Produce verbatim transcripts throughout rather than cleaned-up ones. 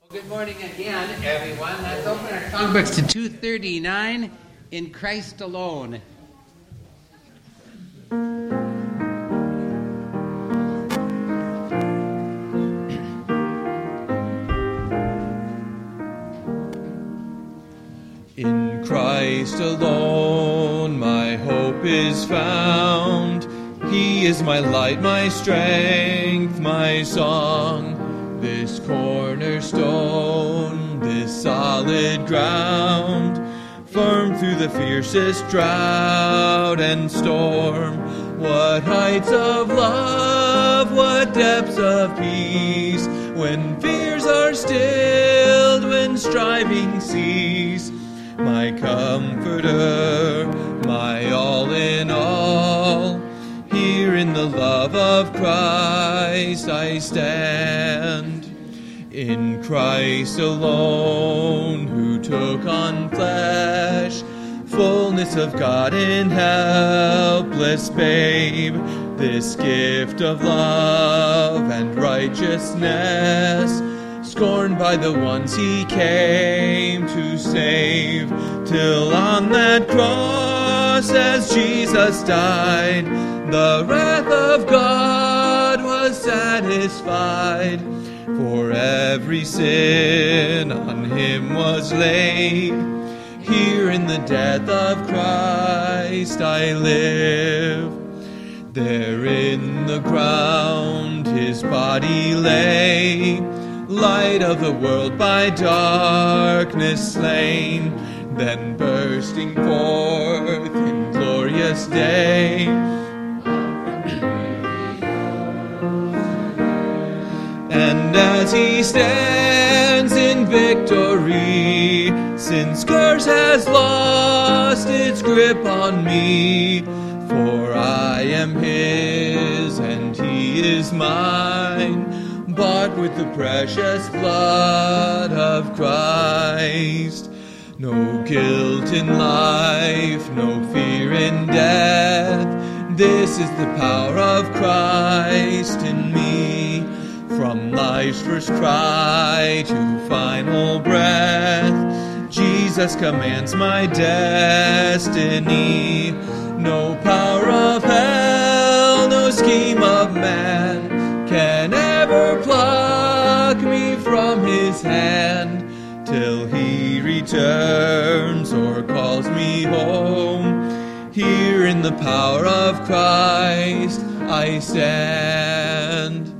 Good morning again, everyone. Let's open our songbooks to two thirty-nine, In Christ Alone. In Christ alone my hope is found. He is my light, my strength, my song. This cornerstone, this solid ground, firm through the fiercest drought and storm. What heights of love, what depths of peace, when fears are stilled, when striving cease. My comforter, my all in all, here in the love of Christ I stand. In Christ alone, who took on flesh, fullness of God in helpless babe, this gift of love and righteousness, scorned by the ones he came to save, till on that cross as Jesus died, the wrath of God was satisfied. For every sin on him was laid. Here in the death of Christ I live. There in the ground his body lay, light of the world by darkness slain, then bursting forth in glorious day. And as he stands in victory, sin's curse has lost its grip on me. For I am his and he is mine, bought with the precious blood of Christ. No guilt in life, no fear in death. This is the power of Christ in me. From life's first cry to final breath, Jesus commands my destiny. No power of hell, no scheme of man can ever pluck me from his hand, till he returns or calls me home. Here in the power of Christ I stand.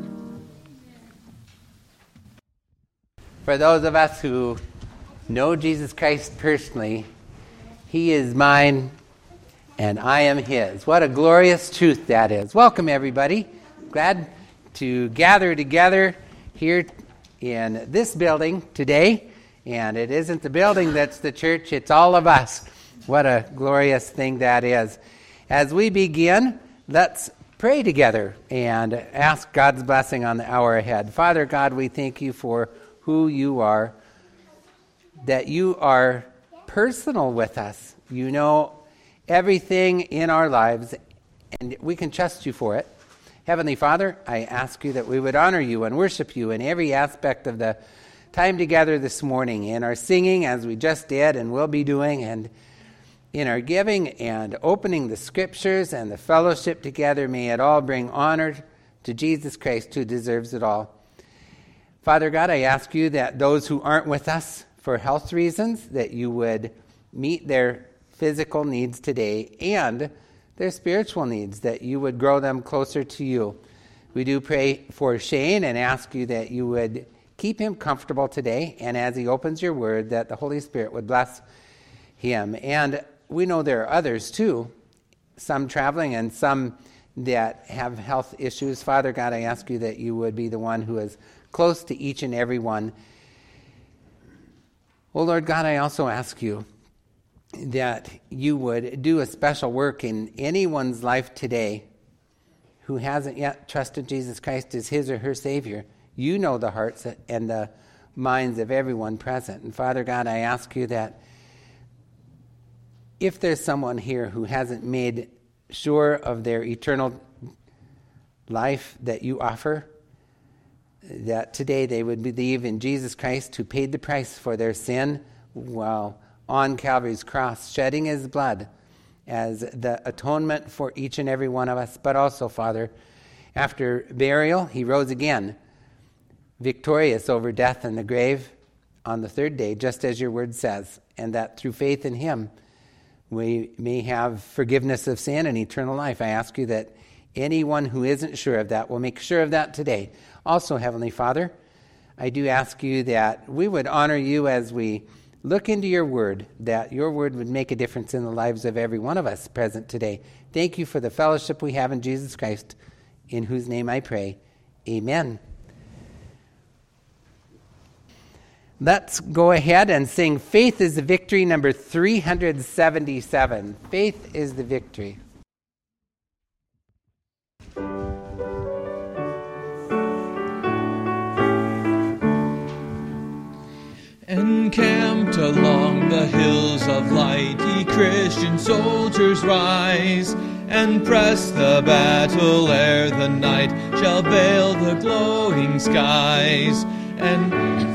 For those of us who know Jesus Christ personally, he is mine and I am his. What a glorious truth that is. Welcome, everybody. Glad to gather together here in this building today. And it isn't the building that's the church, it's all of us. What a glorious thing that is. As we begin, let's pray together and ask God's blessing on the hour ahead. Father God, we thank you for who you are, that you are personal with us. You know everything in our lives, and we can trust you for it. Heavenly Father, I ask you that we would honor you and worship you in every aspect of the time together this morning, in our singing, as we just did and will be doing, and in our giving and opening the scriptures and the fellowship together. May it all bring honor to Jesus Christ, who deserves it all. Father God, I ask you that those who aren't with us for health reasons, that you would meet their physical needs today and their spiritual needs, that you would grow them closer to you. We do pray for Shane and ask you that you would keep him comfortable today, and as he opens your word, that the Holy Spirit would bless him. And we know there are others too, some traveling and some that have health issues. Father God, I ask you that you would be the one who is close to each and every one. Oh Lord God, I also ask you that you would do a special work in anyone's life today who hasn't yet trusted Jesus Christ as his or her Savior. You know the hearts and the minds of everyone present. And Father God, I ask you that if there's someone here who hasn't made sure of their eternal life that you offer, that today they would believe in Jesus Christ, who paid the price for their sin while on Calvary's cross, shedding his blood as the atonement for each and every one of us. But also, Father, after burial, he rose again, victorious over death and the grave on the third day, just as your word says, and that through faith in him, we may have forgiveness of sin and eternal life. I ask you that anyone who isn't sure of that will make sure of that today. Also, Heavenly Father, I do ask you that we would honor you as we look into your word, that your word would make a difference in the lives of every one of us present today. Thank you for the fellowship we have in Jesus Christ, in whose name I pray. Amen. Let's go ahead and sing Faith is the Victory, number three hundred seventy-seven. Faith is the Victory. Encamped along the hills of light, ye Christian soldiers rise, and press the battle ere the night shall veil the glowing skies. And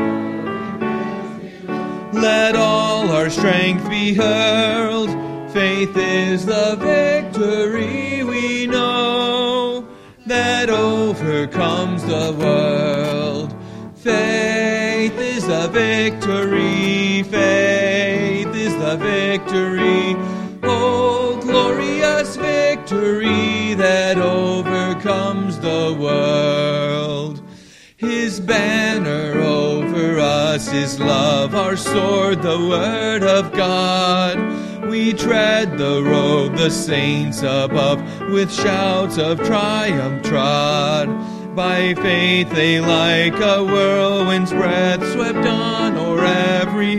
let all our strength be hurled. Faith is the victory we know that overcomes the world. Faith is the victory. Faith is the victory. Oh, glorious victory that overcomes the world. His banner over us is love, our sword, the word of God. We tread the road the saints above with shouts of triumph trod. By faith they like a whirlwind's breath swept on o'er every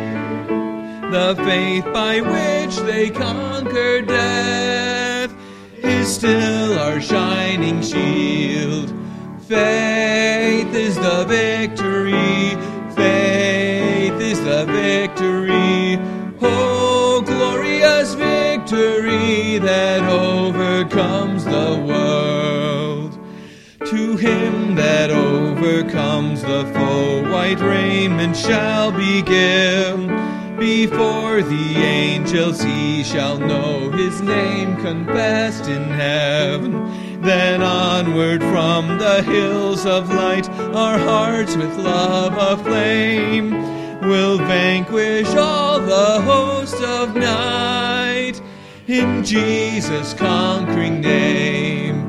the faith by which they conquer death is still our shining shield. Faith is the victory. Faith is the victory. Oh, glorious victory that overcomes the world. To him that overcomes the foe, white raiment shall be given. Before the angels he shall know his name confessed in heaven. Then onward from the hills of light, our hearts with love aflame will vanquish all the host of night in Jesus' conquering name.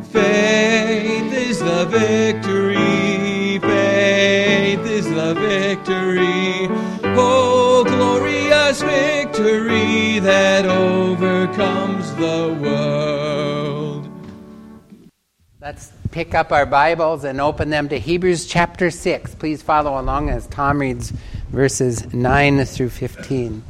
Faith is the victory. Faith is the victory. Oh, glorious victory that overcomes the world. Let's pick up our Bibles and open them to Hebrews chapter six. Please follow along as Tom reads verses nine through fifteen.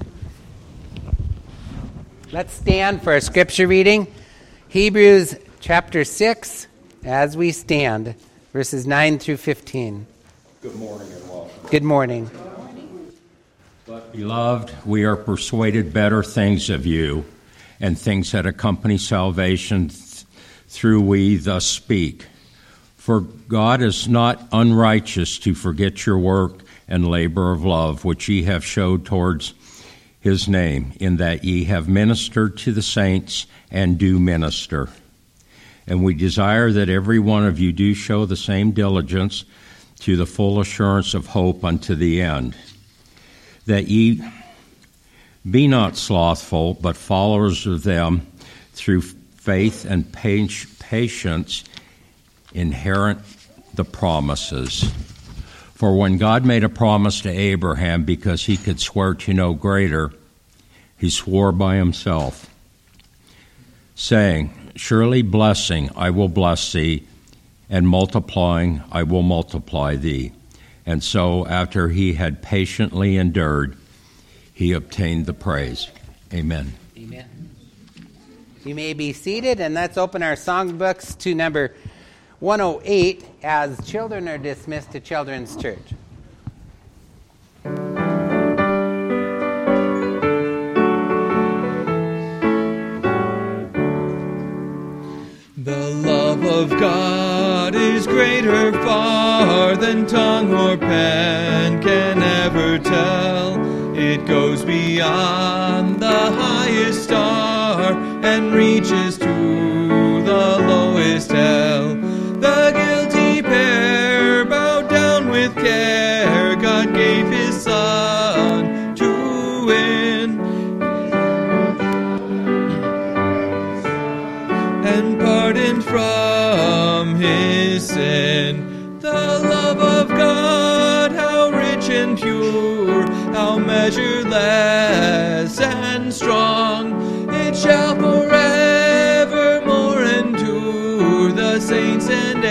Let's stand for a scripture reading. Hebrews chapter six, as we stand, verses nine through fifteen. Good morning and welcome. Good morning. But, beloved, we are persuaded better things of you, and things that accompany salvation th- through we thus speak. For God is not unrighteous to forget your work and labor of love, which ye have showed towards his name, in that ye have ministered to the saints and do minister. And we desire that every one of you do show the same diligence to the full assurance of hope unto the end, that ye be not slothful, but followers of them through faith and patience inherit the promises. For when God made a promise to Abraham, because he could swear to no greater, he swore by himself, saying, surely blessing I will bless thee, and multiplying I will multiply thee. And so, after he had patiently endured, he obtained the praise. Amen. Amen. You may be seated, and let's open our songbooks to number one oh eight as children are dismissed to Children's Church. The love of God is greater far more than tongue or pen can ever tell. It goes beyond the highest star and reaches to the lowest hell. The guilty pair bowed down with care. God gave his Son to win and pardon from his sin. The love of God, how rich and pure, how measureless and strong, it shall forevermore endure, the saints and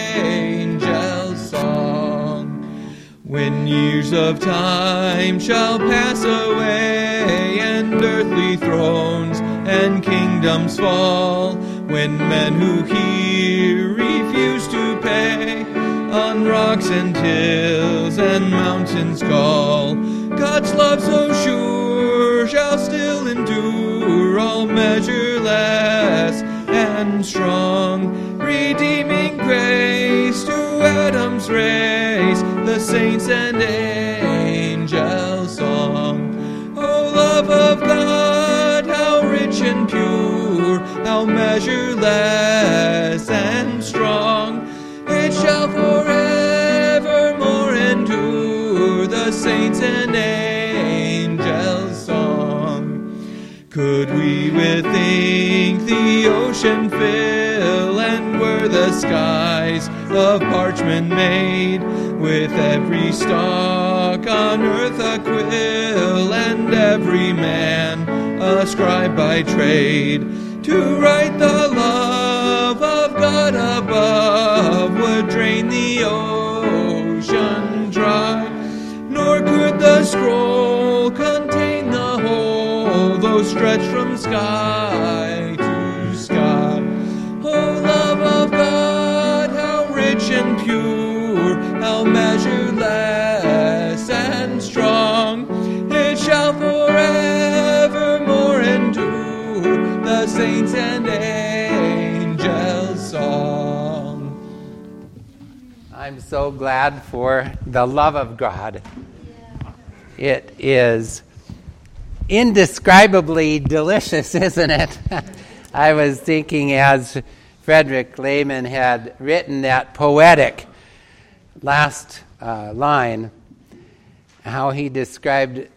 angels' song. When years of time shall pass away, and earthly thrones and kingdoms fall, when men who hear refuse to pay, on rocks and hills and mountains call, God's love so sure shall still endure, all measureless and strong, redeeming grace to Adam's race, the saints and angels' song. O love of God, how rich and pure, how measureless and strong, it shall forevermore endure, the saints and angels' song. Could we with ink the ocean fill, and were the skies of parchment made, with every stalk on earth a quill, and every man a scribe by trade, to write the love of God above would drain the ocean dry, nor could the scroll contain the whole, though stretched from sky to sky. O love of God, how rich and pure, how measureless and strong, it shall forevermore endure, the saints and angels' song. I'm so glad for the love of God. It is indescribably delicious, isn't it? I was thinking as Frederick Lehman had written that poetic last uh, line, how he described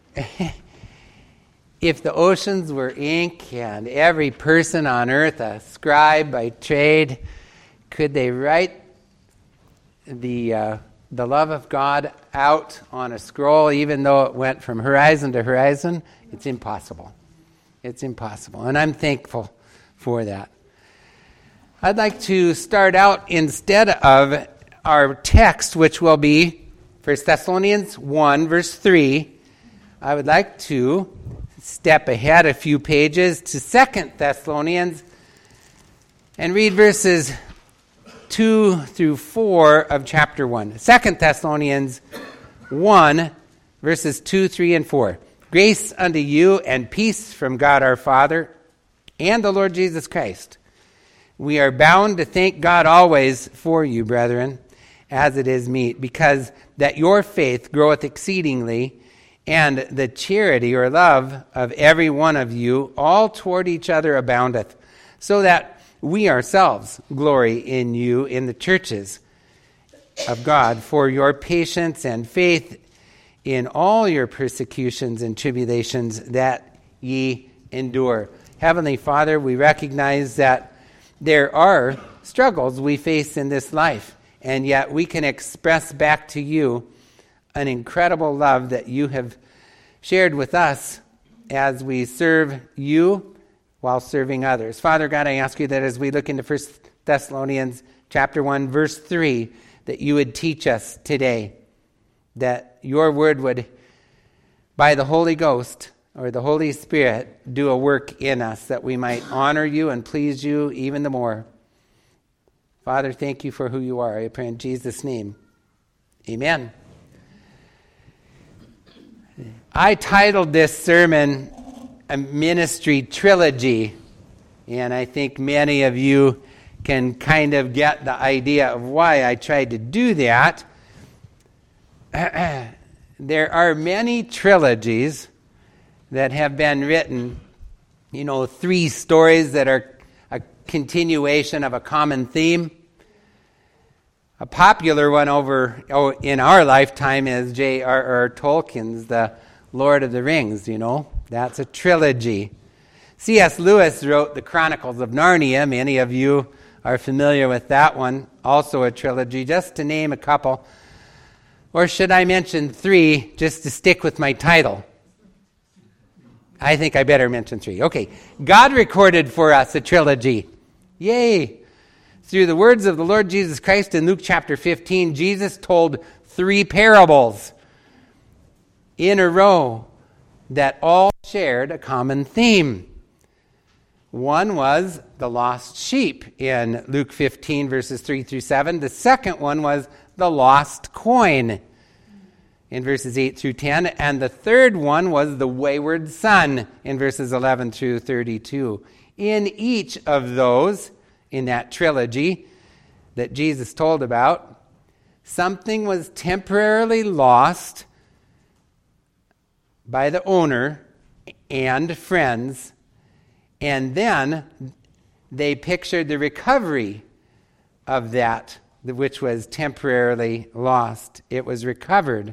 if the oceans were ink and every person on earth a scribe by trade, could they write the uh, the love of God out on a scroll, even though it went from horizon to horizon? It's impossible. It's impossible. And I'm thankful for that. I'd like to start out instead of our text, which will be First Thessalonians one, verse three. I would like to step ahead a few pages to Second Thessalonians and read verses two through four of chapter one. Second Thessalonians one, verses two, three, and four. Grace unto you and peace from God our Father and the Lord Jesus Christ. We are bound to thank God always for you, brethren, as it is meet, because that your faith groweth exceedingly, and the charity or love of every one of you all toward each other aboundeth, so that we ourselves glory in you in the churches of God for your patience and faith in all your persecutions and tribulations that ye endure. Heavenly Father, we recognize that there are struggles we face in this life, and yet we can express back to you an incredible love that you have shared with us as we serve you while serving others. Father God, I ask you that as we look into First Thessalonians chapter one, verse three, that you would teach us today, that your word would, by the Holy Ghost or the Holy Spirit, do a work in us that we might honor you and please you even the more. Father, thank you for who you are. I pray in Jesus' name. Amen. I titled this sermon a ministry trilogy, and I think many of you can kind of get the idea of why I tried to do that. There are many trilogies that have been written, you know, three stories that are a continuation of a common theme. A popular one over oh, in our lifetime is J R R Tolkien's The Lord of the Rings, you know. That's a trilogy. C S Lewis wrote the Chronicles of Narnia. Many of you are familiar with that one. Also a trilogy, just to name a couple. Or should I mention three, just to stick with my title? I think I better mention three. Okay. God recorded for us a trilogy. Yay! Through the words of the Lord Jesus Christ in Luke chapter fifteen, Jesus told three parables in a row that all shared a common theme. One was the lost sheep in Luke fifteen, verses three through seven. The second one was the lost coin in verses eight through ten. And the third one was the wayward son in verses eleven through thirty-two. In each of those, in that trilogy that Jesus told about, something was temporarily lost by the owner and friends, and then they pictured the recovery of that which was temporarily lost. It was recovered.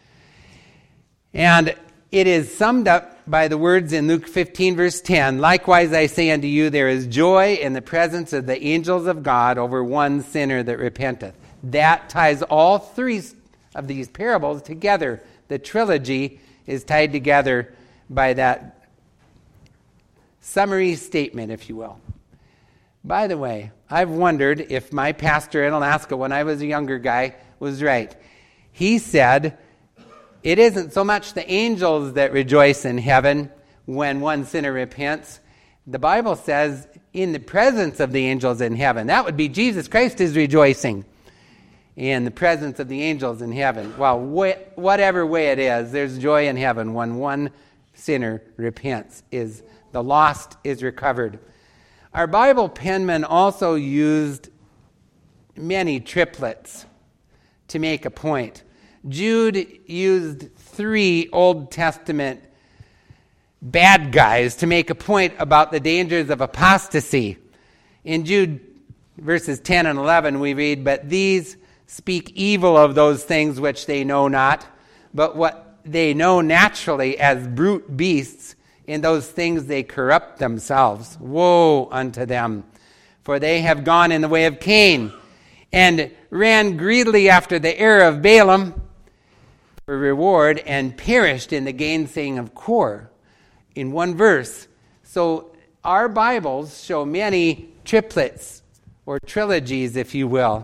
And it is summed up by the words in Luke fifteen, verse ten, "Likewise I say unto you, there is joy in the presence of the angels of God over one sinner that repenteth." That ties all three of these parables together. The trilogy is tied together by that summary statement, if you will. By the way, I've wondered if my pastor in Alaska, when I was a younger guy, was right. He said, it isn't so much the angels that rejoice in heaven when one sinner repents. The Bible says in the presence of the angels in heaven. That would be Jesus Christ is rejoicing in the presence of the angels in heaven. Well, wh- whatever way it is, there's joy in heaven when one sinner repents. Is the lost is recovered. Our Bible penman also used many triplets to make a point. Jude used three Old Testament bad guys to make a point about the dangers of apostasy. In Jude verses ten and eleven we read, "But these speak evil of those things which they know not, but what they know naturally as brute beasts, in those things they corrupt themselves. Woe unto them, for they have gone in the way of Cain, and ran greedily after the error of Balaam, for reward, and perished in the gainsaying of Kor." In one verse. So our Bibles show many triplets, or trilogies, if you will.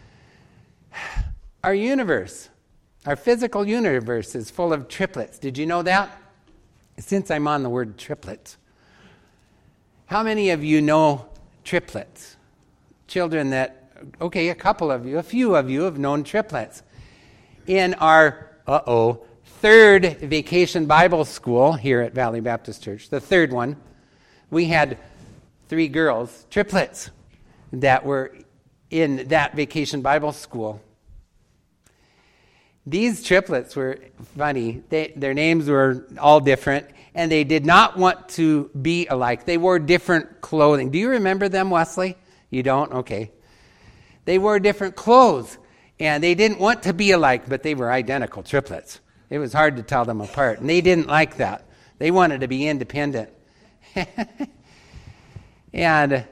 Our universe, our physical universe is full of triplets. Did you know that? Since I'm on the word triplets, how many of you know triplets? Children that, okay, a couple of you, a few of you have known triplets. In our Uh-oh. third vacation Bible school here at Valley Baptist Church, the third one, we had three girls, triplets, that were in that vacation Bible school. These triplets were funny. They, their names were all different, and they did not want to be alike. They wore different clothing. Do you remember them, Wesley? You don't? Okay. They wore different clothes. And they didn't want to be alike, but they were identical triplets. It was hard to tell them apart. And they didn't like that. They wanted to be independent. And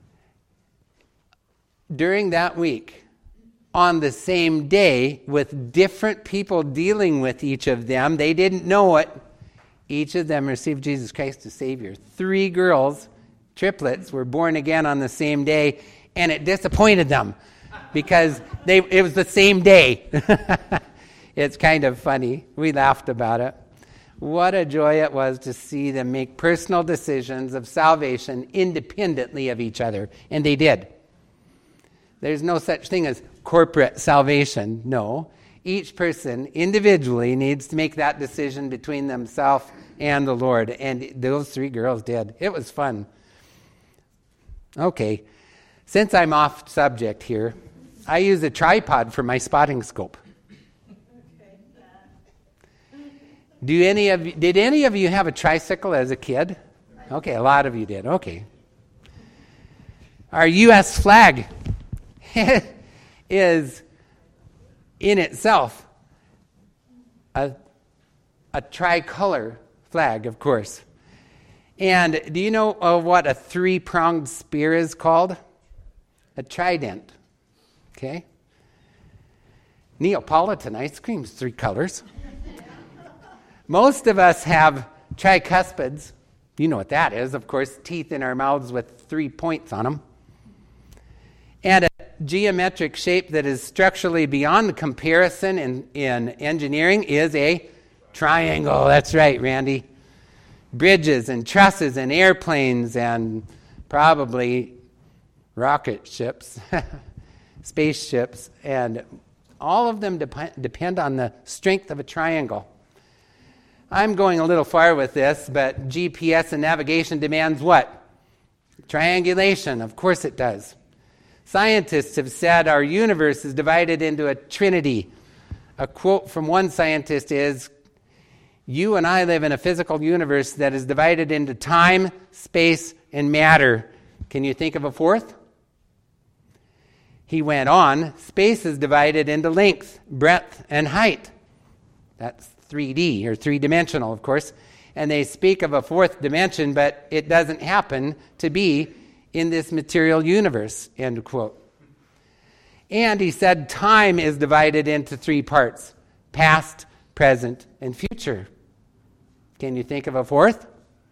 during that week, on the same day, with different people dealing with each of them, they didn't know it, each of them received Jesus Christ as Savior. Three girls, triplets, were born again on the same day, and it disappointed them. Because they it was the same day. It's kind of funny. We laughed about it. What a joy it was to see them make personal decisions of salvation independently of each other. And they did. There's no such thing as corporate salvation. No. Each person individually needs to make that decision between themselves and the Lord. And those three girls did. It was fun. Okay. Since I'm off subject here, I use a tripod for my spotting scope. Do any of you, did any of you have a tricycle as a kid? Okay, a lot of you did. Okay. Our U S flag is in itself a, a tricolor flag, of course. And do you know uh, what a three-pronged spear is called? A trident. Okay? Neapolitan ice cream is three colors. Most of us have tricuspids. You know what that is, of course, teeth in our mouths with three points on them. And a geometric shape that is structurally beyond comparison in, in engineering is a triangle. That's right, Randy. Bridges and trusses and airplanes and probably rocket ships, spaceships, and all of them dep- depend on the strength of a triangle. I'm going a little far with this, but G P S and navigation demands what? Triangulation. Of course it does. Scientists have said our universe is divided into a trinity. A quote from one scientist is, "You and I live in a physical universe that is divided into time, space, and matter." Can you think of a fourth? He went on, space is divided into length, breadth, and height. That's three D, or three-dimensional, of course. And they speak of a fourth dimension, but it doesn't happen to be in this material universe, end quote. And he said time is divided into three parts: past, present, and future. Can you think of a fourth?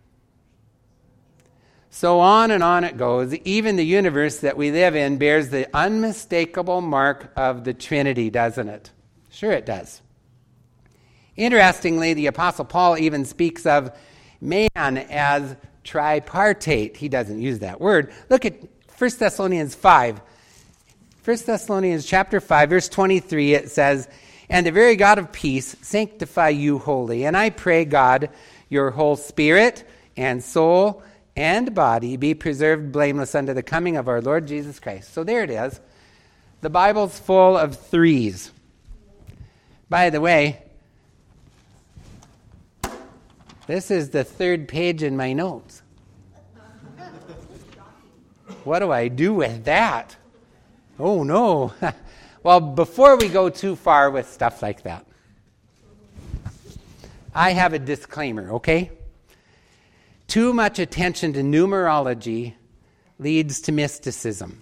So on and on it goes. Even the universe that we live in bears the unmistakable mark of the Trinity, doesn't it? Sure it does. Interestingly, the Apostle Paul even speaks of man as tripartite. He doesn't use that word. Look at First Thessalonians five. First Thessalonians chapter five, verse twenty-three, it says, "And the very God of peace sanctify you wholly. And I pray, God, your whole spirit and soul and body be preserved blameless unto the coming of our Lord Jesus Christ." So there it is. The Bible's full of threes. By the way, this is the third page in my notes. What do I do with that? Oh, no. Well, before we go too far with stuff like that, I have a disclaimer, okay? Too much attention to numerology leads to mysticism.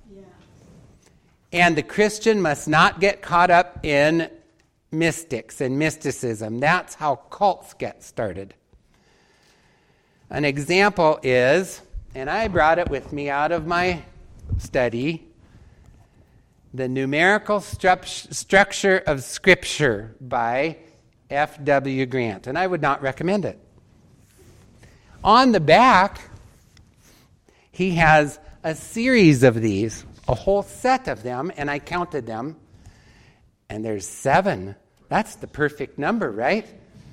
And the Christian must not get caught up in mystics and mysticism. That's how cults get started. An example is, and I brought it with me out of my study, The Numerical Stru- Structure of Scripture by F W Grant. And I would not recommend it. On the back, he has a series of these, a whole set of them, and I counted them, and there's seven. That's the perfect number, right?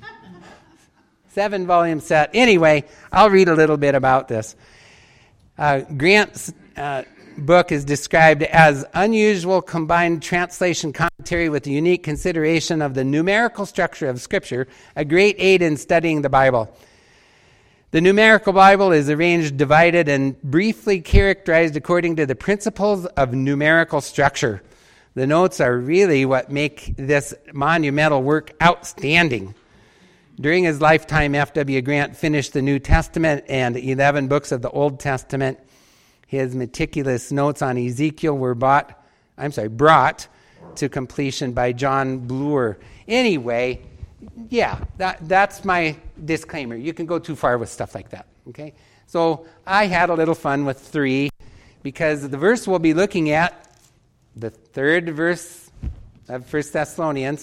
Seven volume set. Anyway, I'll read a little bit about this. Uh, Grant's uh, book is described as unusual combined translation commentary with a unique consideration of the numerical structure of Scripture, a great aid in studying the Bible. The numerical Bible is arranged, divided, and briefly characterized according to the principles of numerical structure. The notes are really what make this monumental work outstanding. During his lifetime, F W Grant finished the New Testament and eleven books of the Old Testament. His meticulous notes on Ezekiel were bought, I'm sorry, brought to completion by John Bloor. Anyway, yeah, that, that's my disclaimer. You can go too far with stuff like that, okay? So I had a little fun with three because the verse we'll be looking at, the third verse of First Thessalonians,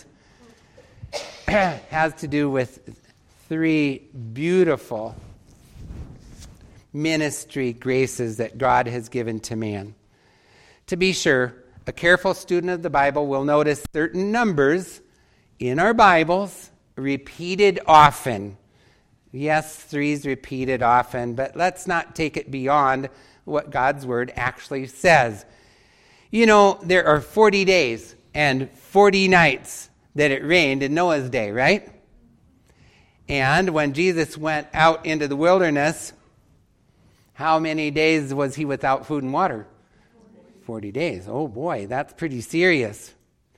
has to do with three beautiful ministry graces that God has given to man. To be sure, a careful student of the Bible will notice certain numbers in our Bibles repeated often. Yes, three's repeated often, but let's not take it beyond what God's word actually says. You know, there are forty days and forty nights that it rained in Noah's day, right? And when Jesus went out into the wilderness, how many days was he without food and water? forty days. Oh boy, that's pretty serious.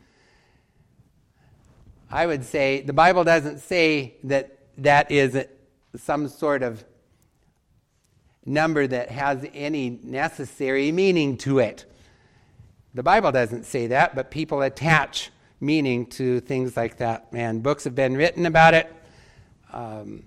I would say the Bible doesn't say that that is some sort of number that has any necessary meaning to it. The Bible doesn't say that, but people attach meaning to things like that. And books have been written about it. Um,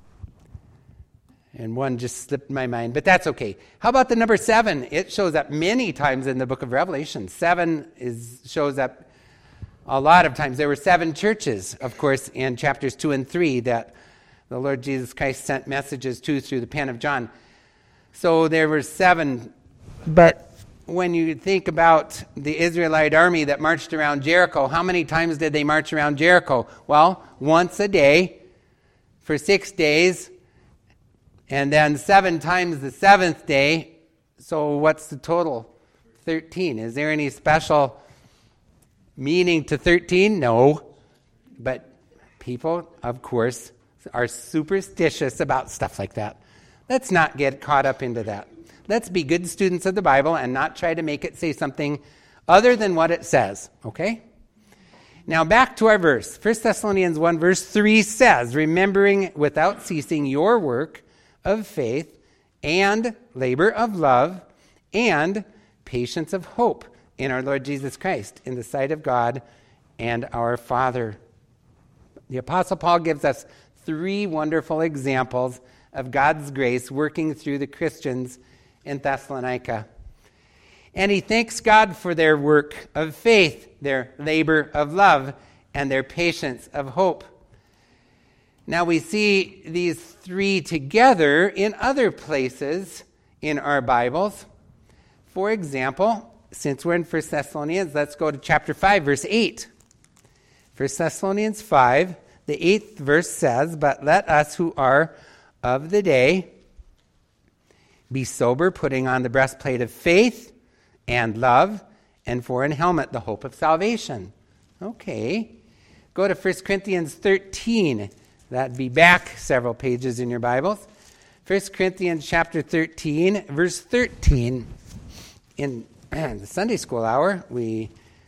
and one just slipped my mind, but that's okay. How about the number seven? It shows up many times in the book of Revelation. Seven is shows up a lot of times. There were seven churches, of course, in chapters two and three that the Lord Jesus Christ sent messages to through the pen of John. So there were seven, but when you think about the Israelite army that marched around Jericho, how many times did they march around Jericho? Well, once a day for six days, and then seven times the seventh day. So what's the total? thirteen. Is there any special meaning to thirteen? No. But people, of course, are superstitious about stuff like that. Let's not get caught up into that. Let's be good students of the Bible and not try to make it say something other than what it says, okay? Now back to our verse. First Thessalonians one verse three says, remembering without ceasing your work of faith and labor of love and patience of hope in our Lord Jesus Christ in the sight of God and our Father. The Apostle Paul gives us three wonderful examples of God's grace working through the Christians in Thessalonica. And he thanks God for their work of faith, their labor of love, and their patience of hope. Now we see these three together in other places in our Bibles. For example, since we're in First Thessalonians, let's go to chapter five, verse eight. First Thessalonians five, the eighth verse says, but let us who are of the day be sober, putting on the breastplate of faith and love, and for an helmet, the hope of salvation. Okay. Go to First Corinthians thirteen. That'd be back several pages in your Bibles. First Corinthians chapter thirteen, verse thirteen. In the Sunday school hour, we,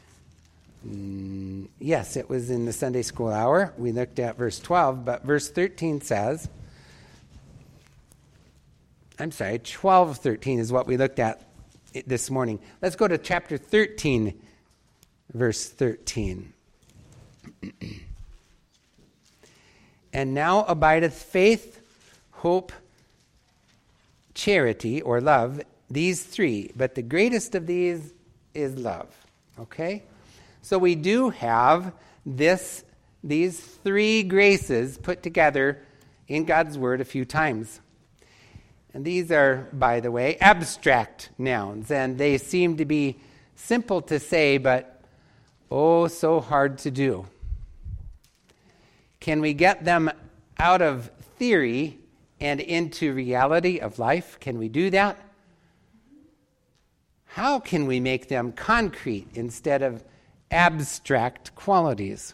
mm, yes, it was in the Sunday school hour. We looked at verse twelve, but verse thirteen says, I'm sorry, twelve thirteen is what we looked at this morning. Let's go to chapter thirteen, verse thirteen. And now abideth faith, hope, charity, or love, these three. But the greatest of these is love. Okay? So we do have this, these three graces put together in God's Word a few times. And these are, by the way, abstract nouns. And they seem to be simple to say, but oh, so hard to do. Can we get them out of theory and into reality of life? Can we do that? How can we make them concrete instead of abstract qualities?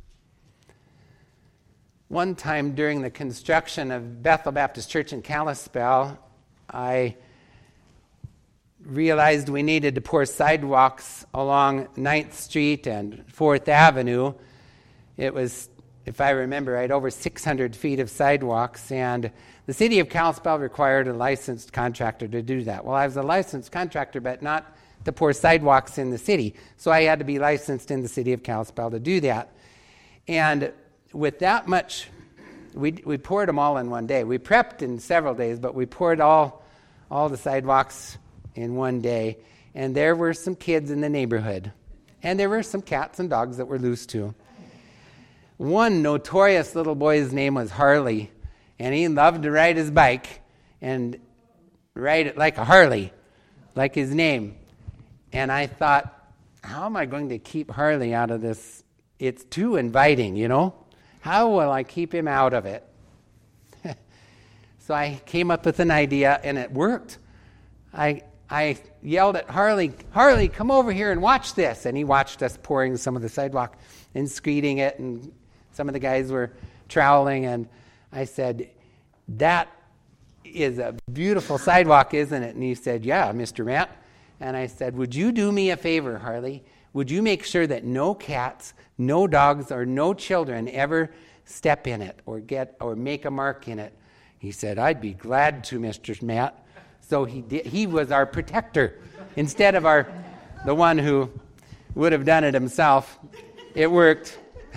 One time during the construction of Bethel Baptist Church in Kalispell, I realized we needed to pour sidewalks along ninth Street and fourth Avenue. It was, if I remember right, over six hundred feet of sidewalks, and the city of Kalispell required a licensed contractor to do that. Well, I was a licensed contractor, but not to pour sidewalks in the city, so I had to be licensed in the city of Kalispell to do that. And with that much, we we poured them all in one day. We prepped in several days, but we poured all all the sidewalks in one day. And there were some kids in the neighborhood. And there were some cats and dogs that were loose too. One notorious little boy's name was Harley, and he loved to ride his bike and ride it like a Harley, like his name. And I thought, how am I going to keep Harley out of this? It's too inviting, you know? How will I keep him out of it? So I came up with an idea, and it worked. I I yelled at Harley, Harley, come over here and watch this. And he watched us pouring some of the sidewalk and screeding it, and some of the guys were troweling, and I said, that is a beautiful sidewalk, isn't it? And he said, yeah, Mister Matt. And I said, would you do me a favor, Harley? Would you make sure that no cats, no dogs, or no children ever step in it or get or make a mark in it? He said, I'd be glad to, Mister Matt. So he did. He was our protector instead of our the one who would have done it himself. It worked.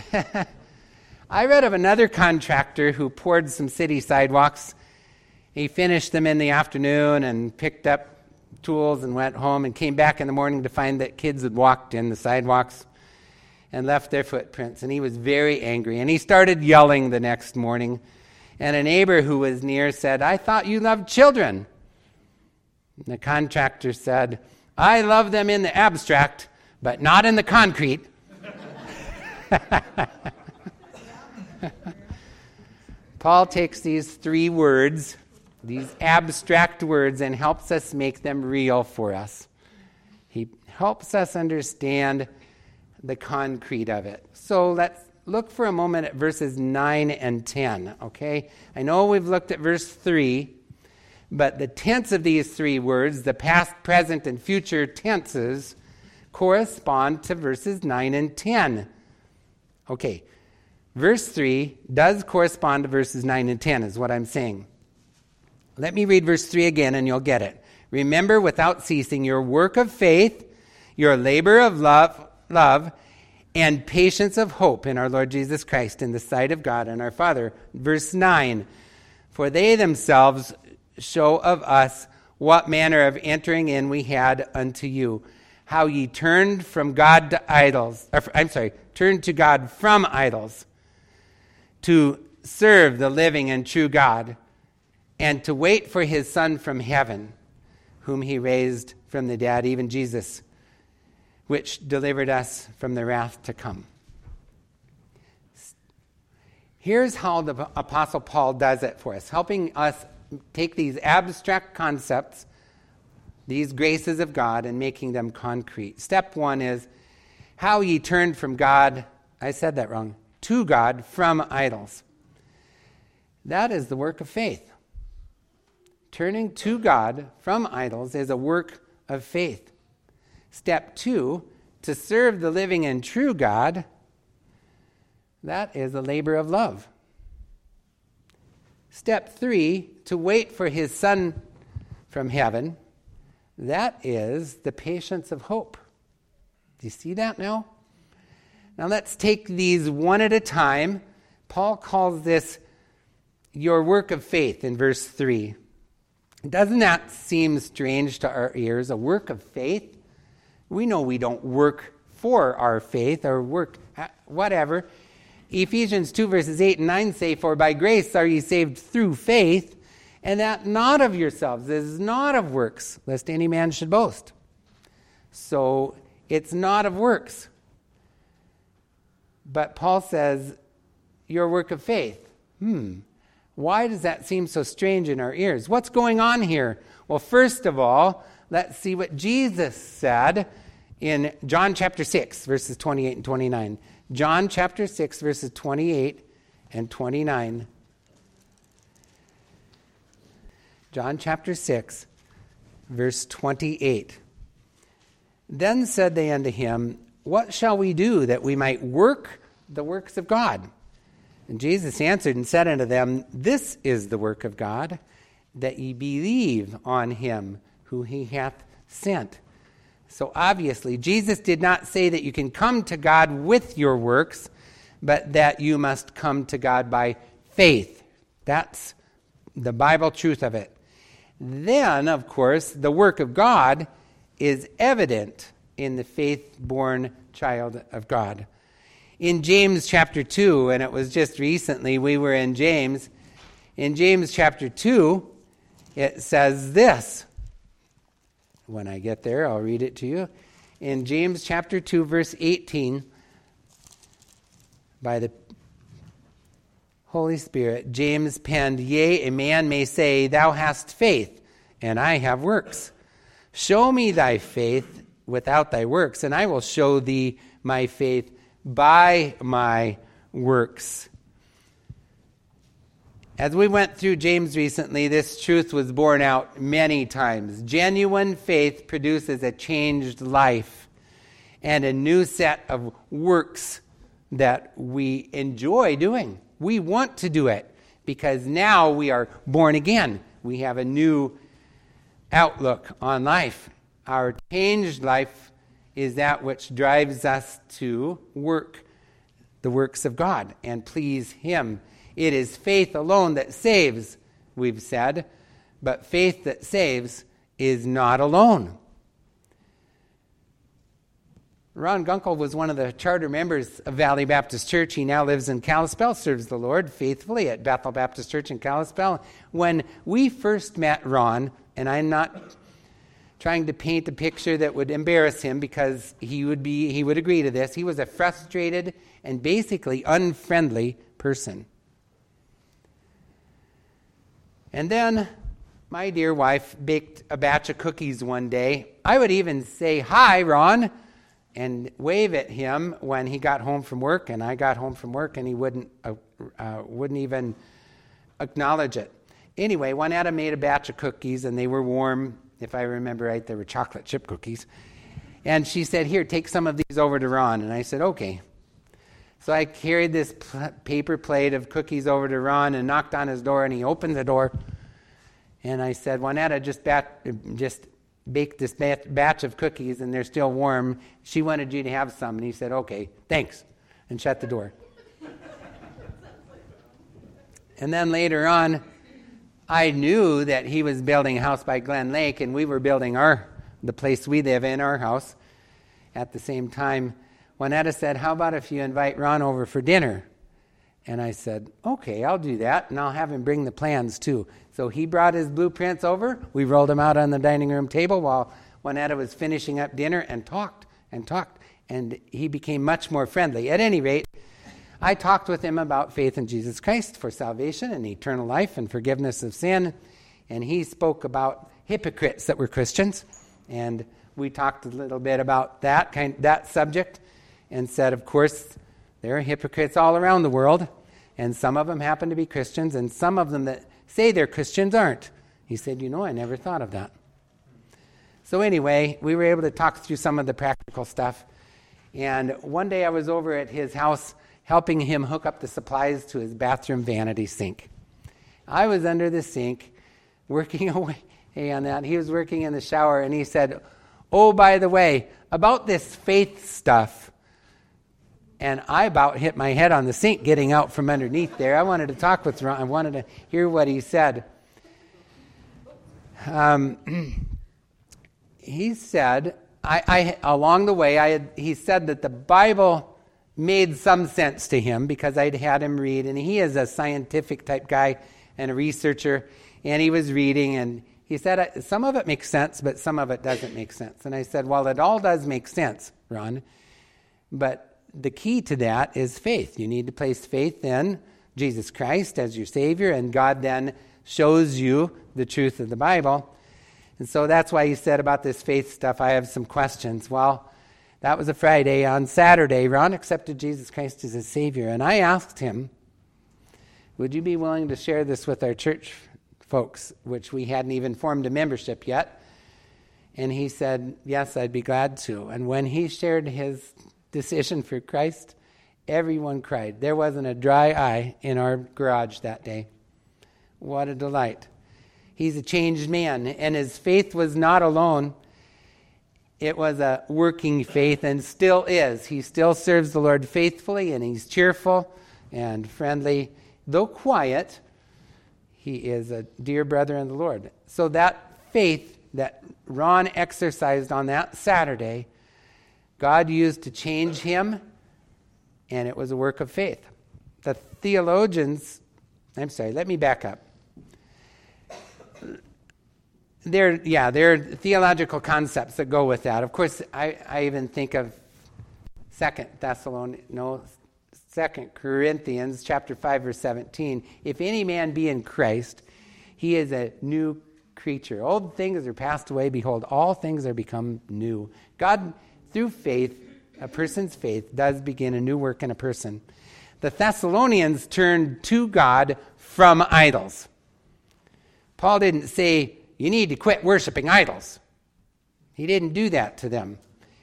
I read of another contractor who poured some city sidewalks. He finished them in the afternoon and picked up tools and went home and came back in the morning to find that kids had walked in the sidewalks and left their footprints. And he was very angry. And he started yelling the next morning. And a neighbor who was near said, I thought you loved children. And the contractor said, I love them in the abstract, but not in the concrete. Paul takes these three words, these abstract words, and helps us make them real for us. He helps us understand the concrete of it. So let's look for a moment at verses nine and ten, okay? I know we've looked at verse three, but the tense of these three words, the past, present, and future tenses, correspond to verses nine and ten. Okay, verse three does correspond to verses nine and ten, is what I'm saying. Let me read verse three again and you'll get it. Remember without ceasing your work of faith, your labor of love, love, and patience of hope in our Lord Jesus Christ in the sight of God and our Father. Verse nine, for they themselves show of us what manner of entering in we had unto you, how ye turned from God to idols, or, I'm sorry, turned to God from idols, to serve the living and true God, and to wait for his Son from heaven, whom he raised from the dead, even Jesus, which delivered us from the wrath to come. Here's how the Apostle Paul does it for us, helping us take these abstract concepts, these graces of God, and making them concrete. Step one is how ye turned from God, I said that wrong, to God from idols. That is the work of faith. Turning to God from idols is a work of faith. Step two, to serve the living and true God, that is a labor of love. Step three, to wait for his Son from heaven, that is the patience of hope. Do you see that now? Now let's take these one at a time. Paul calls this your work of faith in verse three. Doesn't that seem strange to our ears? A work of faith? We know we don't work for our faith or work whatever. Ephesians two verses eight and nine say, for by grace are ye saved through faith, and that not of yourselves, it is not of works, lest any man should boast. So it's not of works. But Paul says, your work of faith. Hmm. Why does that seem so strange in our ears? What's going on here? Well, first of all, let's see what Jesus said in John chapter six, verses twenty-eight and twenty-nine. John chapter six, verses twenty-eight and twenty-nine. John chapter six, verse twenty-eight. Then said they unto him, what shall we do that we might work the works of God? And Jesus answered and said unto them, this is the work of God, that ye believe on him who he hath sent. So obviously, Jesus did not say that you can come to God with your works, but that you must come to God by faith. That's the Bible truth of it. Then, of course, the work of God is evident in the faith-born child of God. In James chapter two, and it was just recently we were in James, in James chapter two, it says this. When I get there, I'll read it to you. In James chapter two, verse eighteen, by the Holy Spirit, James penned, yea, a man may say, thou hast faith, and I have works. Show me thy faith without thy works, and I will show thee my faith by my works. As we went through James recently, this truth was borne out many times. Genuine faith produces a changed life and a new set of works that we enjoy doing. We want to do it because now we are born again. We have a new outlook on life. Our changed life is that which drives us to work the works of God and please Him. It is faith alone that saves, we've said, but faith that saves is not alone. Ron Gunkel was one of the charter members of Valley Baptist Church. He now lives in Kalispell, serves the Lord faithfully at Bethel Baptist Church in Kalispell. When we first met Ron, and I'm not trying to paint a picture that would embarrass him because he would be he would agree to this, he was a frustrated and basically unfriendly person. And then my dear wife baked a batch of cookies one day. I would even say, "Hi, Ron," and wave at him when he got home from work, and I got home from work, and he wouldn't uh, uh, wouldn't even acknowledge it. Anyway, Juanetta made a batch of cookies, and they were warm. If I remember right, they were chocolate chip cookies. And she said, "Here, take some of these over to Ron." And I said, "Okay." So I carried this pl- paper plate of cookies over to Ron and knocked on his door, and he opened the door. And I said, "Juanetta just bat- just baked this bat- batch of cookies, and they're still warm. She wanted you to have some." And he said, "Okay, thanks," and shut the door. And then later on, I knew that he was building a house by Glen Lake, and we were building our the place we live in, our house, at the same time. Juanetta said, "How about if you invite Ron over for dinner?" And I said, "Okay, I'll do that, and I'll have him bring the plans too." So he brought his blueprints over. We rolled them out on the dining room table while Juanetta was finishing up dinner and talked and talked, and he became much more friendly. At any rate, I talked with him about faith in Jesus Christ for salvation and eternal life and forgiveness of sin, and he spoke about hypocrites that were Christians, and we talked a little bit about that kind that subject, and said, of course, there are hypocrites all around the world, and some of them happen to be Christians, and some of them that say they're Christians aren't. He said, "You know, I never thought of that." So anyway, we were able to talk through some of the practical stuff, and one day I was over at his house helping him hook up the supplies to his bathroom vanity sink. I was under the sink working away on that. He was working in the shower, and he said, "Oh, by the way, about this faith stuff." And I about hit my head on the sink getting out from underneath there. I wanted to talk with Ron. I wanted to hear what he said. Um, he said, I, I along the way, I had, he said that the Bible made some sense to him because I'd had him read, and he is a scientific type guy and a researcher, and he was reading, and he said, some of it makes sense, but some of it doesn't make sense. And I said, well, it all does make sense, Ron, but the key to that is faith. You need to place faith in Jesus Christ as your Savior, and God then shows you the truth of the Bible. And so that's why he said about this faith stuff, I have some questions. Well, that was a Friday. On Saturday, Ron accepted Jesus Christ as his Savior, and I asked him, would you be willing to share this with our church folks, which we hadn't even formed a membership yet? And he said, yes, I'd be glad to. And when he shared his decision for Christ, everyone cried. There wasn't a dry eye in our garage that day. What a delight. He's a changed man, and his faith was not alone. It was a working faith and still is. He still serves the Lord faithfully, and he's cheerful and friendly. Though quiet, he is a dear brother in the Lord. So that faith that Ron exercised on that Saturday, God used to change him, and it was a work of faith. The theologians, I'm sorry, let me back up. There, yeah, there are theological concepts that go with that. Of course, I, I even think of Second Thessalonians, no, Second Corinthians, chapter five, verse seventeen. If any man be in Christ, he is a new creature. Old things are passed away. Behold, all things are become new. God, through faith, a person's faith, does begin a new work in a person. The Thessalonians turned to God from idols. Paul didn't say, you need to quit worshiping idols. He didn't do that to them.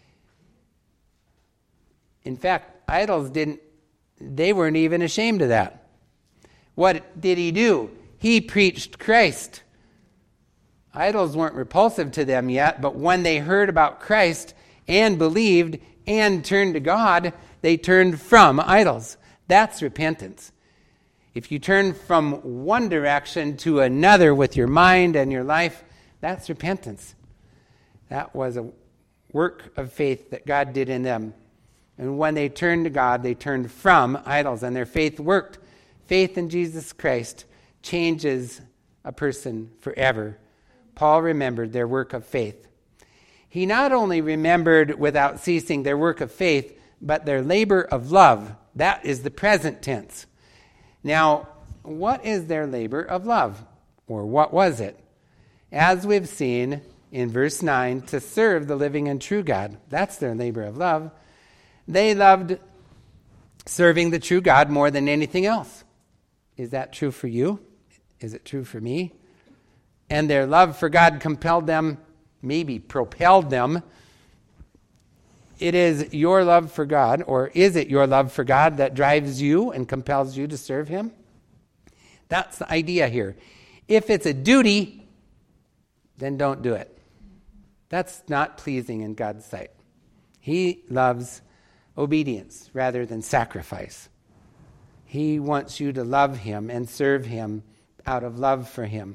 In fact, idols didn't, they weren't even ashamed of that. What did he do? He preached Christ. Idols weren't repulsive to them yet, but when they heard about Christ and believed and turned to God, they turned from idols. That's repentance. If you turn from one direction to another with your mind and your life, that's repentance. That was a work of faith that God did in them. And when they turned to God, they turned from idols, and their faith worked. Faith in Jesus Christ changes a person forever. Paul remembered their work of faith. He not only remembered without ceasing their work of faith, but their labor of love. That is the present tense. Now, what is their labor of love? Or what was it? As we've seen in verse nine, to serve the living and true God. That's their labor of love. They loved serving the true God more than anything else. Is that true for you? Is it true for me? And their love for God compelled them, maybe propelled them. It is your love for God, or is it your love for God that drives you and compels you to serve him? That's the idea here. If it's a duty, then don't do it. That's not pleasing in God's sight. He loves obedience rather than sacrifice. He wants you to love him and serve him out of love for him.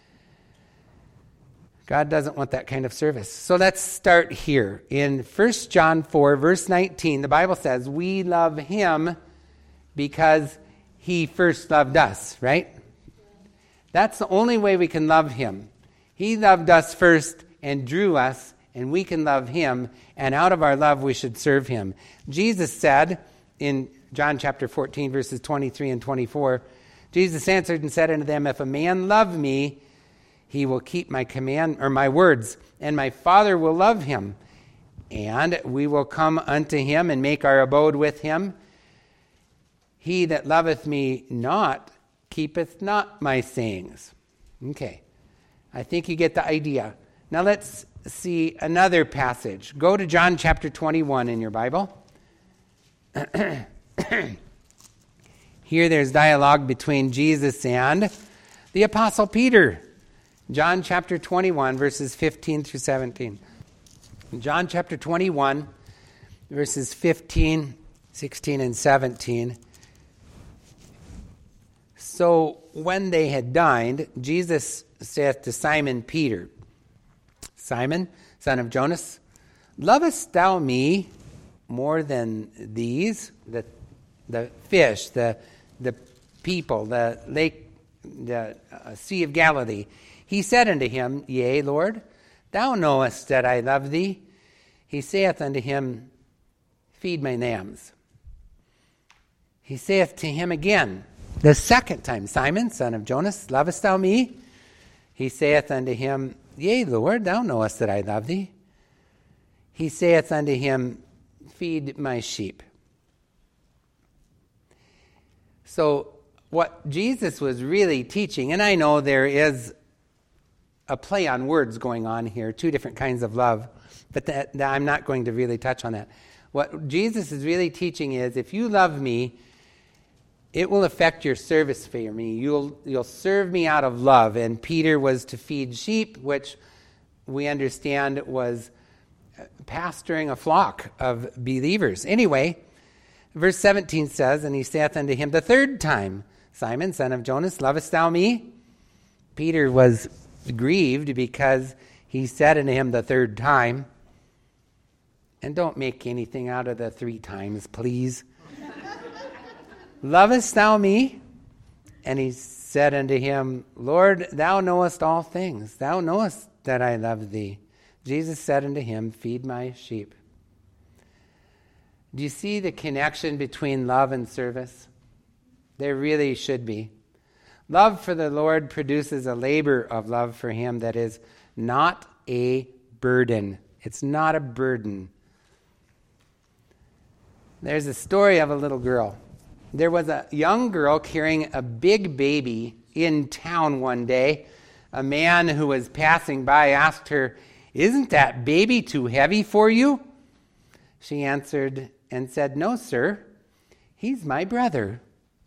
God doesn't want that kind of service. So let's start here. In First John four, verse nineteen, the Bible says, we love him because he first loved us, right? That's the only way we can love him. He loved us first and drew us, and we can love him, and out of our love we should serve him. Jesus said in John chapter fourteen, verses twenty-three and twenty-four, Jesus answered and said unto them, if a man love me, he will keep my command or my words, and my Father will love him, and we will come unto him and make our abode with him. He that loveth me not keepeth not my sayings. Okay, I think you get the idea. Now let's see another passage. Go to John chapter twenty-one in your Bible. Here there's dialogue between Jesus and the Apostle Peter. John chapter twenty-one, verses fifteen through seventeen. John chapter twenty-one, verses fifteen, sixteen, and seventeen. So when they had dined, Jesus saith to Simon Peter, Simon, son of Jonas, lovest thou me more than these, the the fish, the the people, the lake, the uh, Sea of Galilee? He said unto him, Yea, Lord, thou knowest that I love thee. He saith unto him, Feed my lambs. He saith to him again, the second time, Simon, son of Jonas, lovest thou me? He saith unto him, Yea, Lord, thou knowest that I love thee. He saith unto him, Feed my sheep. So what Jesus was really teaching, and I know there is a play on words going on here, two different kinds of love, but that, that I'm not going to really touch on that. What Jesus is really teaching is, if you love me, it will affect your service for me. You'll you'll serve me out of love. And Peter was to feed sheep, which we understand was pasturing a flock of believers. Anyway, verse seventeen says, And he saith unto him the third time, Simon, son of Jonas, lovest thou me? Peter was grieved because he said unto him the third time, and don't make anything out of the three times, please. Lovest thou me? And he said unto him, Lord, thou knowest all things. Thou knowest that I love thee. Jesus said unto him, Feed my sheep. Do you see the connection between love and service? There really should be. Love for the Lord produces a labor of love for him that is not a burden. It's not a burden. There's a story of a little girl. There was a young girl carrying a big baby in town one day. A man who was passing by asked her, "Isn't that baby too heavy for you?" She answered and said, "No, sir. He's my brother."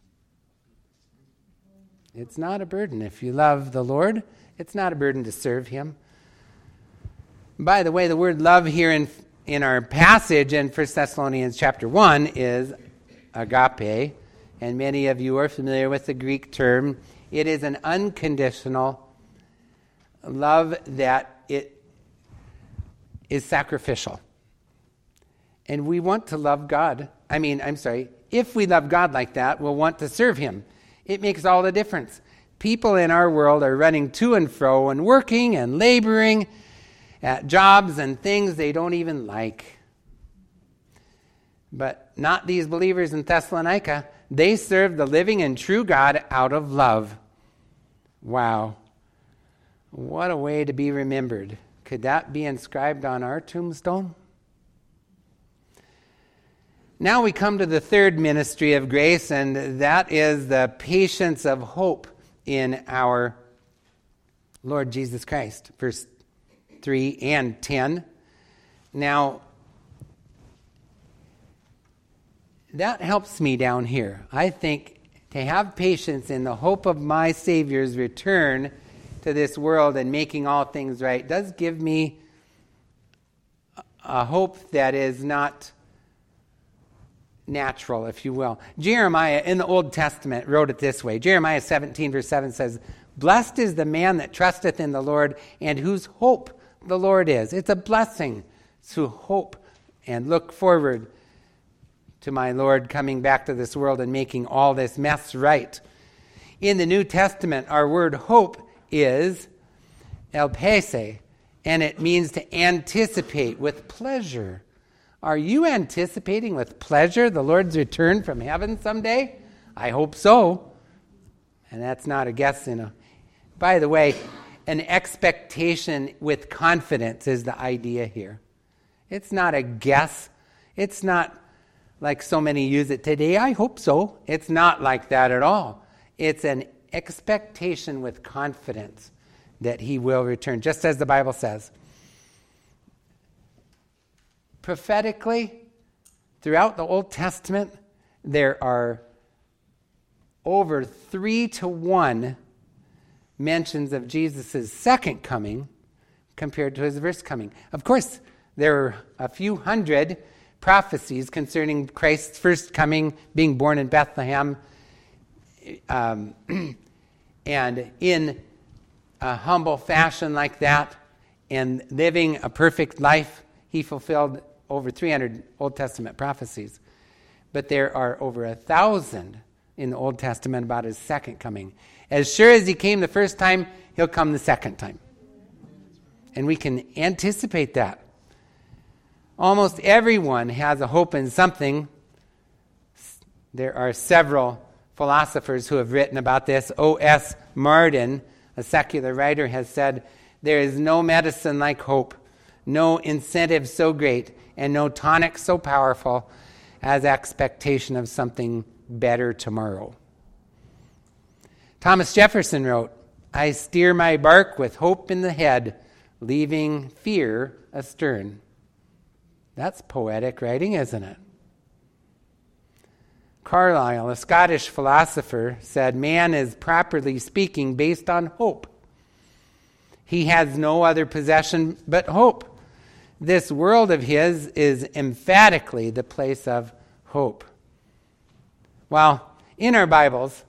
It's not a burden. If you love the Lord, it's not a burden to serve him. By the way, the word love here in in our passage in First Thessalonians chapter one is agape, and many of you are familiar with the Greek term. It is an unconditional love that it is sacrificial. And we want to love God. I mean, I'm sorry, if we love God like that, we'll want to serve him. It makes all the difference. People in our world are running to and fro and working and laboring at jobs and things they don't even like. But not these believers in Thessalonica. They serve the living and true God out of love. Wow. What a way to be remembered. Could that be inscribed on our tombstone? Now we come to the third ministry of grace, and that is the patience of hope in our Lord Jesus Christ. Verse three and ten. Now, that helps me down here. I think to have patience in the hope of my Savior's return to this world and making all things right does give me a hope that is not natural, if you will. Jeremiah in the Old Testament wrote it this way. Jeremiah seventeen verse seven says, "Blessed is the man that trusteth in the Lord and whose hope the Lord is." It's a blessing to hope and look forward to my Lord coming back to this world and making all this mess right. In the New Testament, our word hope is elpese, and it means to anticipate with pleasure. Are you anticipating with pleasure the Lord's return from heaven someday? I hope so. And that's not a guess. In a, by the way, an expectation with confidence is the idea here. It's not a guess. It's not like so many use it today. I hope so. It's not like that at all. It's an expectation with confidence that he will return, just as the Bible says. Prophetically, throughout the Old Testament, there are over three to one mentions of Jesus' second coming compared to his first coming. Of course, there are a few hundred prophecies concerning Christ's first coming, being born in Bethlehem, um, and in a humble fashion like that, and living a perfect life. He fulfilled over three hundred Old Testament prophecies. But there are over a thousand in the Old Testament about his second coming. As sure as he came the first time, he'll come the second time. And we can anticipate that. Almost everyone has a hope in something. There are several philosophers who have written about this. O S Martin, a secular writer, has said, "There is no medicine like hope, no incentive so great, and no tonic so powerful as expectation of something better tomorrow." Thomas Jefferson wrote, "I steer my bark with hope in the head, leaving fear astern." That's poetic writing, isn't it? Carlyle, a Scottish philosopher, said, "Man is, properly speaking, based on hope. He has no other possession but hope. This world of his is emphatically the place of hope." Well, in our Bibles,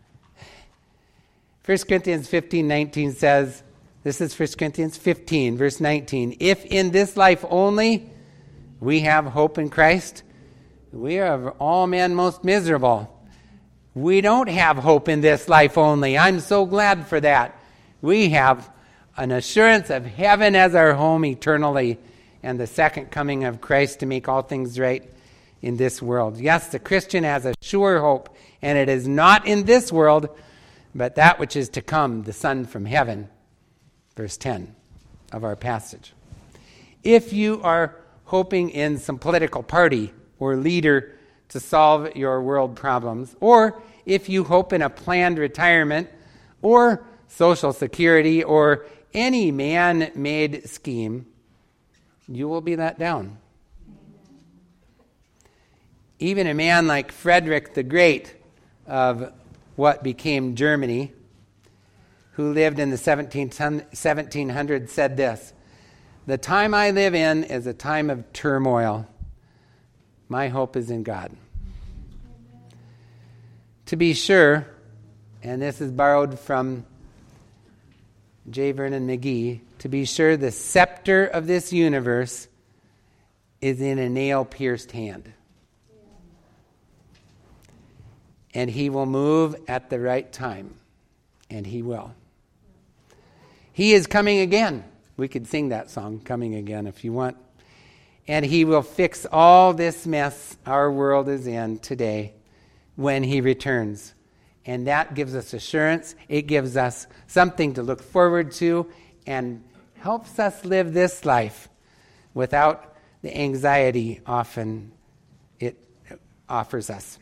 First Corinthians fifteen nineteen says, this is First Corinthians fifteen, verse nineteen, "If in this life only we have hope in Christ, we are of all men most miserable." We don't have hope in this life only. I'm so glad for that. We have an assurance of heaven as our home eternally, and the second coming of Christ to make all things right in this world. Yes, the Christian has a sure hope, and it is not in this world. but that which is to come, the Son from heaven. Verse ten of our passage. If you are hoping in some political party or leader to solve your world problems, or if you hope in a planned retirement or Social Security or any man-made scheme, you will be let down. Even a man like Frederick the Great of what became Germany, who lived in the seventeen hundreds, said this: "The time I live in is a time of turmoil. My hope is in God." To be sure, and this is borrowed from J. Vernon McGee, to be sure the scepter of this universe is in a nail-pierced hand. And he will move at the right time. And he will. He is coming again. We could sing that song, Coming Again, if you want. And he will fix all this mess our world is in today when he returns. And that gives us assurance. It gives us something to look forward to and helps us live this life without the anxiety often it offers us.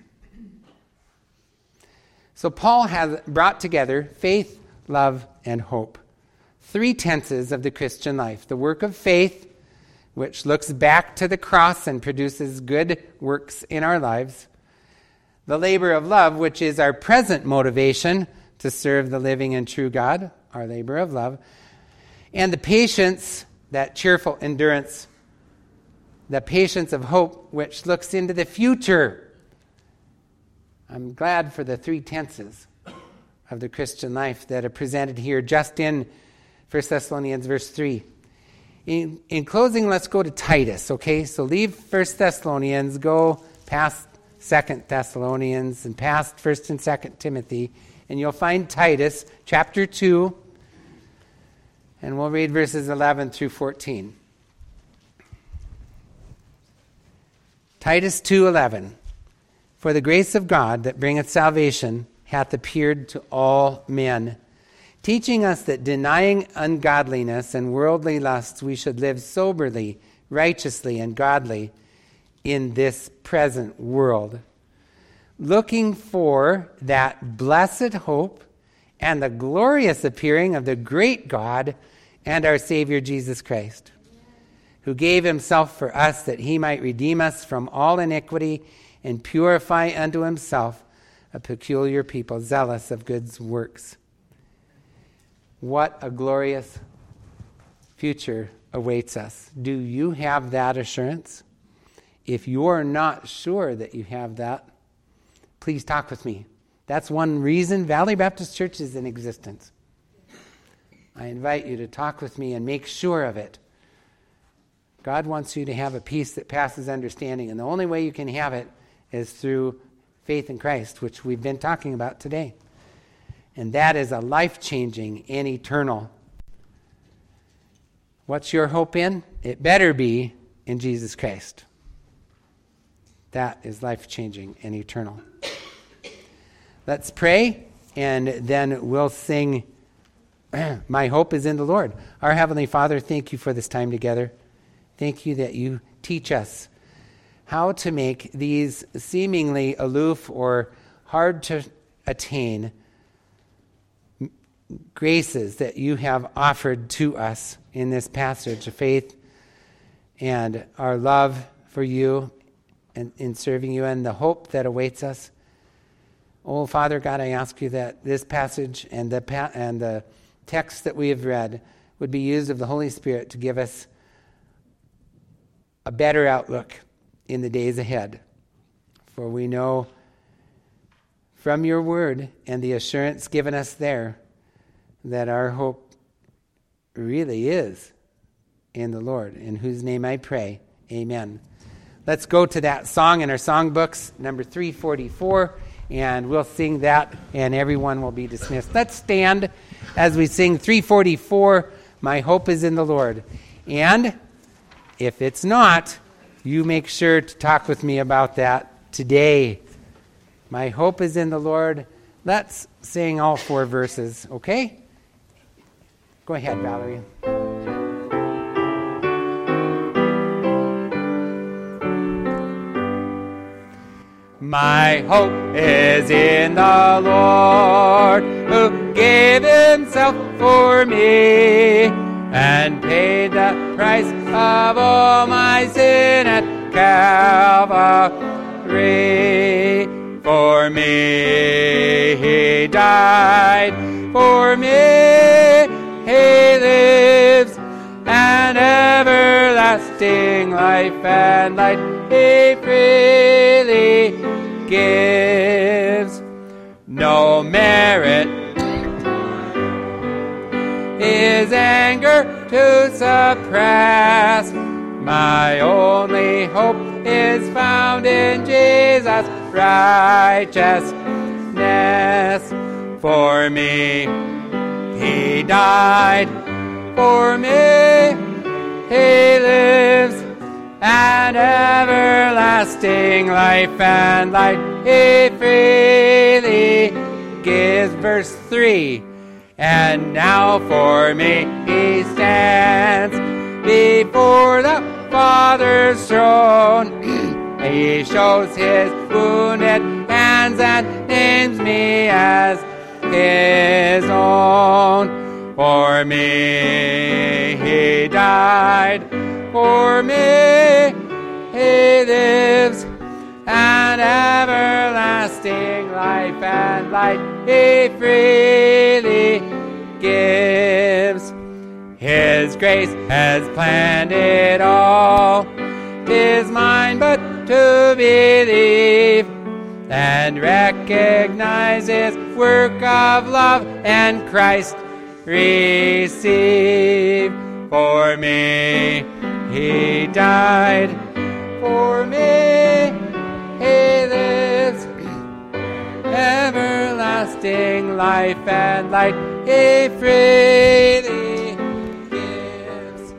So Paul has brought together faith, love, and hope. Three tenses of the Christian life. The work of faith, which looks back to the cross and produces good works in our lives. The labor of love, which is our present motivation to serve the living and true God, our labor of love. And the patience, that cheerful endurance, the patience of hope, which looks into the future. I'm glad for the three tenses of the Christian life that are presented here just in First Thessalonians verse three. In, in closing, let's go to Titus, okay? So leave First Thessalonians, go past Second Thessalonians and past First and Second Timothy, and you'll find Titus chapter two, and we'll read verses eleven through fourteen. Titus two eleven. For the grace of God that bringeth salvation hath appeared to all men, teaching us that denying ungodliness and worldly lusts, we should live soberly, righteously, and godly in this present world, looking for that blessed hope and the glorious appearing of the great God and our Savior Jesus Christ, who gave himself for us that he might redeem us from all iniquity and purify unto himself a peculiar people, zealous of good works. What a glorious future awaits us. Do you have that assurance? If you're not sure that you have that, please talk with me. That's one reason Valley Baptist Church is in existence. I invite you to talk with me and make sure of it. God wants you to have a peace that passes understanding, and the only way you can have it is through faith in Christ, which we've been talking about today. And that is a life-changing and eternal. What's your hope in? It better be in Jesus Christ. That is life-changing and eternal. Let's pray, and then we'll sing, My Hope is in the Lord. Our Heavenly Father, thank you for this time together. Thank you that you teach us how to make these seemingly aloof or hard to attain graces that you have offered to us in this passage of faith and our love for you and in serving you and the hope that awaits us. Oh, Father God, I ask you that this passage and the pa- and the text that we have read would be used of the Holy Spirit to give us a better outlook in the days ahead. For we know from your word and the assurance given us there that our hope really is in the Lord, in whose name I pray. Amen. Let's go to that song in our songbooks, number three forty-four, and we'll sing that, and everyone will be dismissed. Let's stand as we sing three forty-four, My Hope is in the Lord. And if it's not, you make sure to talk with me about that today. My hope is in the Lord. let's sing all four verses, okay? Go ahead, Valerie. My hope is in the Lord, who gave himself for me, and paid the price of all my sin at Calvary. For me he died, for me he lives, and everlasting life and light he freely gives. No merit his anger to suppress. My only hope is found in Jesus' righteousness. For me he died, for me he lives, and everlasting life and light he freely gives. Verse three. And now for me he stands before the Father's throne. He shows his wounded hands and names me as his own. For me he died, for me he lives, and everlasting life and light he freely gives. His grace has planned it all. 'Tis mine but to believe and recognize his work of love and Christ receive. For me he died, for me he lives, everlasting life and light he freely gives.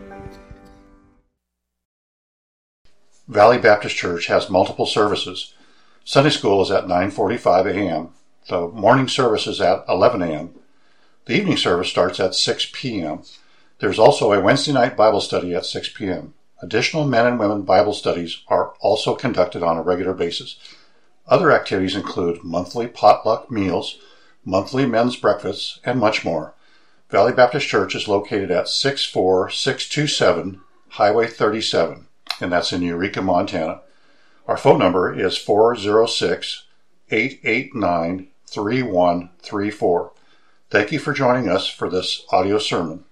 Valley Baptist Church has multiple services. Sunday school is at nine forty-five a.m. The morning service is at eleven a.m. The evening service starts at six p.m. There's also a Wednesday night Bible study at six p.m. Additional men and women Bible studies are also conducted on a regular basis. Other activities include monthly potluck meals, monthly men's breakfasts, and much more. Valley Baptist Church is located at six four six two seven Highway thirty-seven, and that's in Eureka, Montana. Our phone number is four oh six, eight eight nine, three one three four. Thank you for joining us for this audio sermon.